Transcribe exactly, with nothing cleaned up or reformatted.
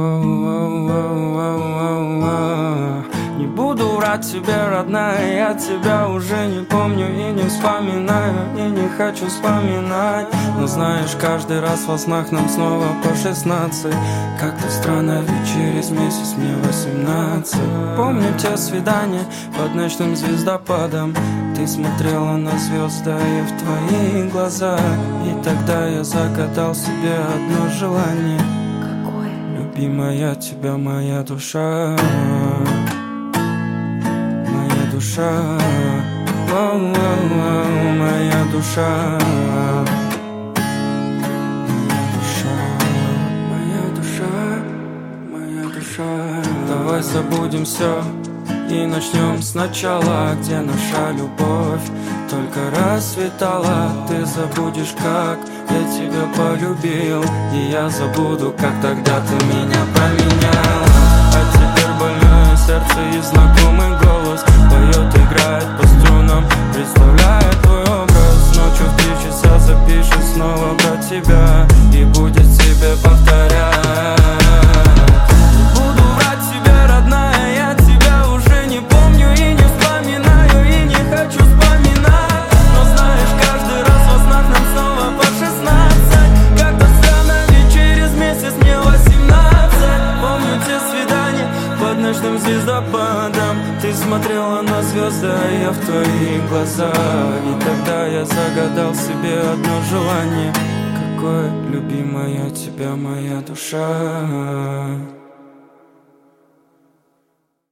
Не буду врать тебе, родная, я тебя уже не помню и не вспоминаю, и не хочу вспоминать. Но знаешь, каждый раз во снах нам снова по шестнадцать. Как-то странно, ведь через месяц мне восемнадцать. Помню те свидания под ночным звездопадом. Ты смотрела на звезды, а я в твои глаза. И тогда я загадал себе одно желание. Какое? Любимая, тебя моя душа, моя душа, о-о-о, моя душа, моя душа, моя душа. Давай забудем все и начнем сначала, где наша любовь только расцветала. Ты забудешь, как я тебя полюбил, и я забуду, как тогда ты меня променял. А теперь больное сердце и знакомый голос поет, играет по струнам, представляет твой образ. Ночью в три часа запишет снова про тебя и будет тебе повторять. Ночным звездопадом ты смотрела на звезды, а я в твои глаза. И тогда я загадал себе одно желание. Какое, любимая, тебя моя душа.